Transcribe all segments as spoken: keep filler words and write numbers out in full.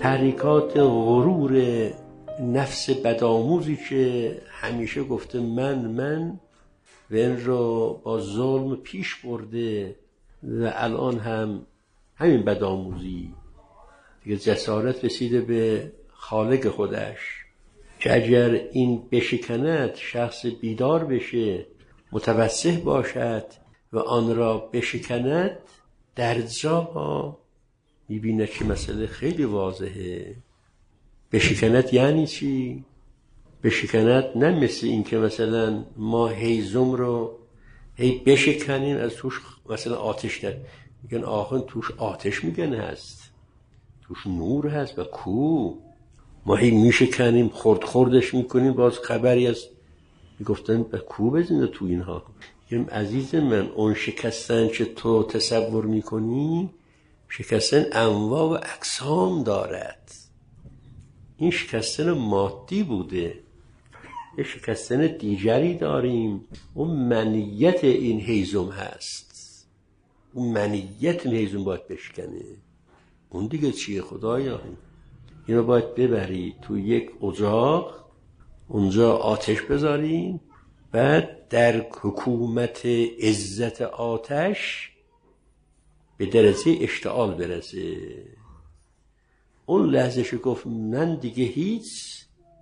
تحریکات غرور نفس بدآموزی که همیشه گفته من من و این رو با ظلم پیش برده و الان هم همین بدآموزی دیگه جسارت رسیده به خالق خودش که اگر این بشکند شخص بیدار بشه، متوسح باشد و آن را بشکند، در جا میبینه که مسئله خیلی واضحه. بشکند یعنی چی؟ بشکند نه مثل این که مثلا ما هیزم رو هی بشکنیم از توش مثلا آتش در میگن آخه توش آتش میگن هست، توش نور هست و کو ما هی میشکنیم خرد خردش میکنیم باز خبری از میگفتن به کو بزنه تو اینها. میگم عزیز من اون شکستن که تو تصور میکنی شکستن انواع و اقسام دارد. این شکستن مادی بوده، یه شکستن دیگری داریم. اون منیت این هیزم هست، اون منیت این هیزم باید بشکنه. اون دیگه چیه خدایا؟ اینو باید ببری تو یک اجاق، اونجا آتش بذارین، بعد در حکومت عزت آتش به درجه اشتعال برسه. اون لحظه شو گفت من دیگه هیچ،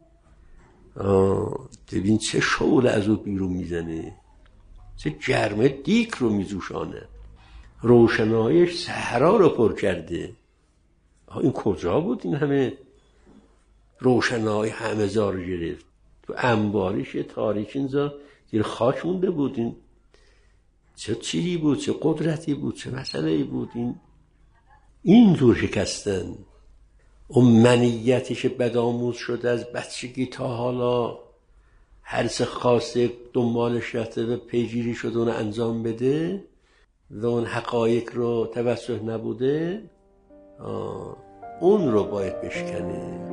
ببین چه شعله از او بیرون میزنه، چه گرمه دیک رو میزوشانه، روشنایش صحرا رو پر کرده. این کجا بود این همه روشنایی همه زار گرفت؟ تو انبارش تاریک اینجا زیر خاک مونده بود. این چه چیزی بود، چه قدرتی بود، چه مسئله‌ای بود؟ این این جور شکستن اون منیتش بدآموز شده از بچگی تا حالا هر چه خواسته دنبالش رفته و پیگیری شده اون انجام بده و اون حقایق رو توجه نبوده، اون رو باید بشکنه.